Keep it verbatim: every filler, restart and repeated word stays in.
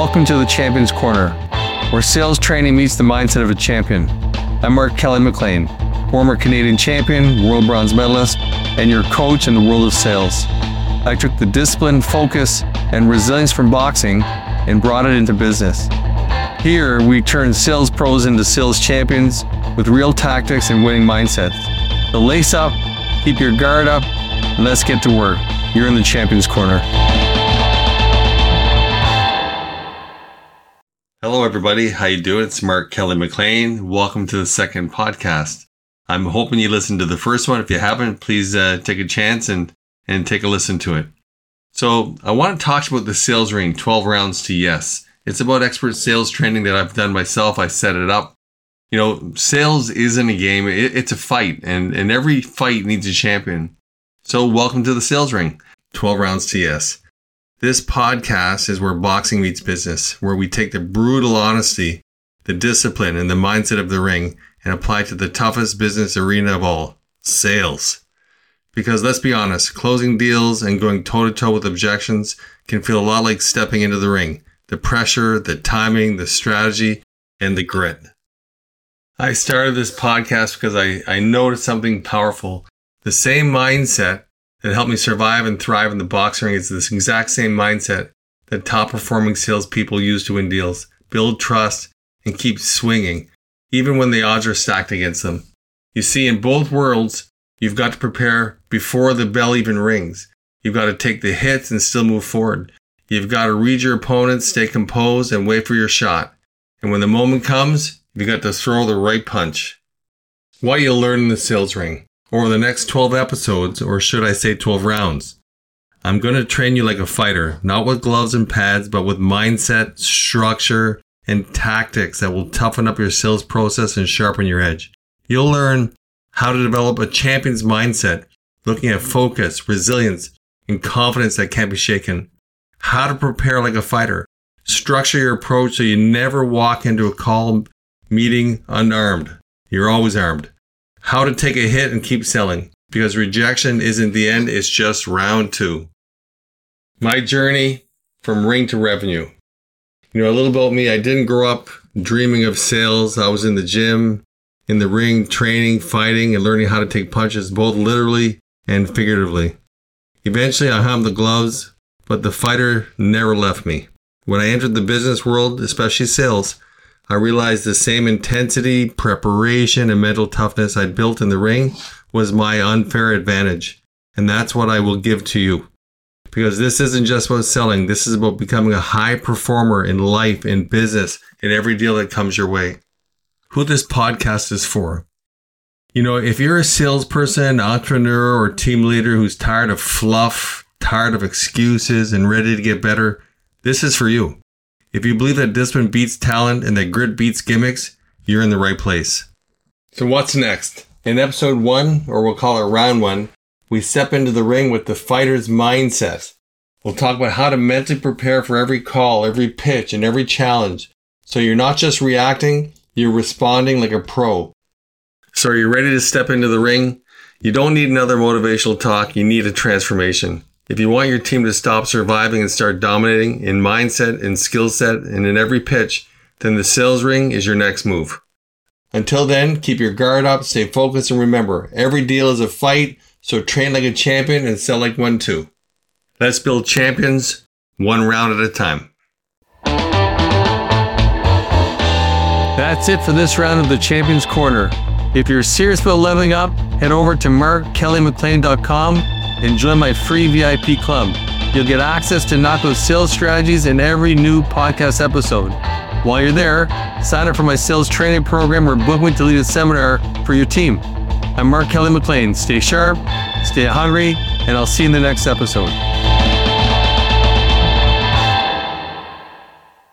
Welcome to the Champions Corner, where sales training meets the mindset of a champion. I'm Mark Kelly McLean, former Canadian champion, world bronze medalist, and your coach in the world of sales. I took the discipline, focus, and resilience from boxing and brought it into business. Here, we turn sales pros into sales champions with real tactics and winning mindsets. So lace up, keep your guard up, and let's get to work. You're in the Champions Corner. Hello everybody, how you doing? It's Mark Kelly McLean. Welcome to the second podcast. I'm hoping you listened to the first one. If you haven't, please uh, take a chance and, and take a listen to it. So I want to talk about the sales ring, twelve rounds to yes. It's about expert sales training that I've done myself. I set it up. You know, sales isn't a game. It, it's a fight, and, and every fight needs a champion. So welcome to the sales ring, twelve rounds to yes. This podcast is where boxing meets business, where we take the brutal honesty, the discipline, and the mindset of the ring and apply it to the toughest business arena of all, sales. Because let's be honest, closing deals and going toe-to-toe with objections can feel a lot like stepping into the ring. The pressure, the timing, the strategy, and the grit. I started this podcast because I, I noticed something powerful. The same mindset that helped me survive and thrive in the boxing ring is this exact same mindset that top performing salespeople use to win deals, build trust, and keep swinging, even when the odds are stacked against them. You see, in both worlds, you've got to prepare before the bell even rings. You've got to take the hits and still move forward. You've got to read your opponent, stay composed, and wait for your shot. And when the moment comes, you've got to throw the right punch. What you'll learn in the sales ring over the next twelve episodes, or should I say twelve rounds. I'm going to train you like a fighter, not with gloves and pads, but with mindset, structure, and tactics that will toughen up your sales process and sharpen your edge. You'll learn how to develop a champion's mindset, looking at focus, resilience, and confidence that can't be shaken. How to prepare like a fighter. Structure your approach so you never walk into a call meeting unarmed. You're always armed. How to take a hit and keep selling. Because rejection isn't the end, it's just round two. My journey from ring to revenue. You know, a little about me, I didn't grow up dreaming of sales. I was in the gym, in the ring, training, fighting, and learning how to take punches, both literally and figuratively. Eventually, I hung the gloves, but the fighter never left me. When I entered the business world, especially sales, I realized the same intensity, preparation, and mental toughness I'd built in the ring was my unfair advantage. And that's what I will give to you. Because this isn't just about selling. This is about becoming a high performer in life, in business, in every deal that comes your way. Who this podcast is for. You know, if you're a salesperson, entrepreneur, or team leader who's tired of fluff, tired of excuses, and ready to get better, this is for you. If you believe that discipline beats talent and that grit beats gimmicks, you're in the right place. So what's next? In episode one, or we'll call it round one, we step into the ring with the fighter's mindset. We'll talk about how to mentally prepare for every call, every pitch, and every challenge. So you're not just reacting, you're responding like a pro. So are you ready to step into the ring? You don't need another motivational talk, you need a transformation. If you want your team to stop surviving and start dominating in mindset and skill set and in every pitch, then the sales ring is your next move. Until then, keep your guard up, stay focused, and remember, every deal is a fight, so train like a champion and sell like one too. Let's build champions, one round at a time. That's it for this round of the Champions Corner. If you're serious about leveling up, head over to mark kelly mclean dot com and join my free V I P club. You'll get access to knockout sales strategies in every new podcast episode. While you're there, sign up for my sales training program or book me to lead a seminar for your team. I'm Mark Kelly McLean. Stay sharp, stay hungry, and I'll see you in the next episode.